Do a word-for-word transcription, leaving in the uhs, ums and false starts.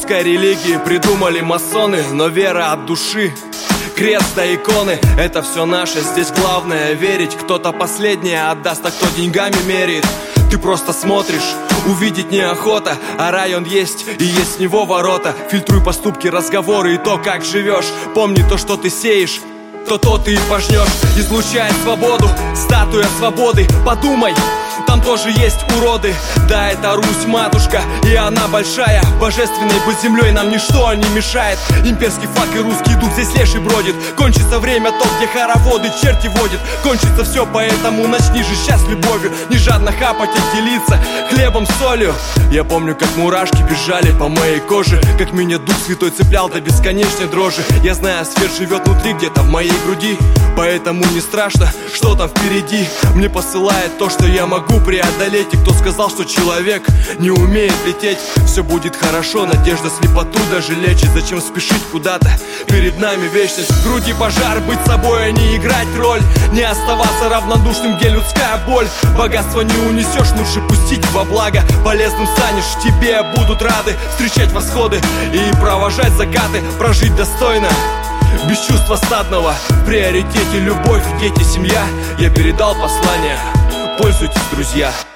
русской религии придумали масоны, но вера от души. Крест до иконы, это все наше, здесь главное верить. Кто-то последнее отдаст, а кто деньгами меряет. Ты просто смотришь, увидеть неохота, а район есть, и есть с него ворота. Фильтруй поступки, разговоры и то, как живешь. Помни то, что ты сеешь, то то ты и пожнешь. Излучает свободу, статуя свободы. Подумай, там тоже есть уроды. Да, это Русь, матушка, и она большая. Божественной быть землей нам ничто не мешает. Имперский флаг и русский дух здесь леший бродит. Кончится время то, где хороводы черти водит. Кончится все, поэтому начни же сейчас любовью. Не жадно хапать и делиться хлебом, солью. Я помню, как мурашки бежали по моей коже, как меня Дух Святой цеплял до бесконечной дрожи. Я знаю, свет живет внутри, где-то в моей груди, поэтому не страшно, что там впереди. Мне посылает то, что я могу преодолеть. И кто сказал, что человек не умеет лететь? Все будет хорошо, надежда слепоту даже лечит. Зачем спешить куда-то? Перед нами вечность. В груди пожар, быть собой, а не играть роль. Не оставаться равнодушным, где людская боль. Богатство не унесешь, лучше пустить во благо. Полезным станешь, тебе будут рады встречать восходы и провожать закаты. Прожить достойно, без чувства стадного. В приоритете любовь, дети, семья. Я передал послание, пользуйтесь, друзья.